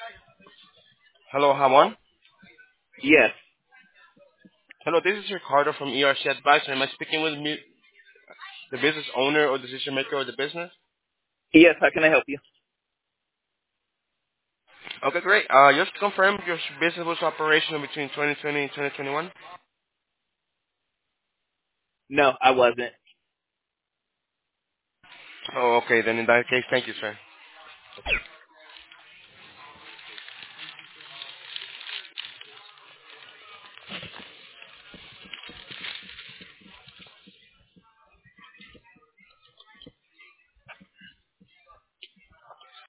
Hello, Hamon. Yes. Hello, this is Ricardo from ERC Advisor. Am I speaking with the business owner or decision maker of the business? Yes, how can I help you? Okay, great. Just to confirm, your business was operational between 2020 and 2021? No, I wasn't. Oh, okay. Then in that case, thank you, sir.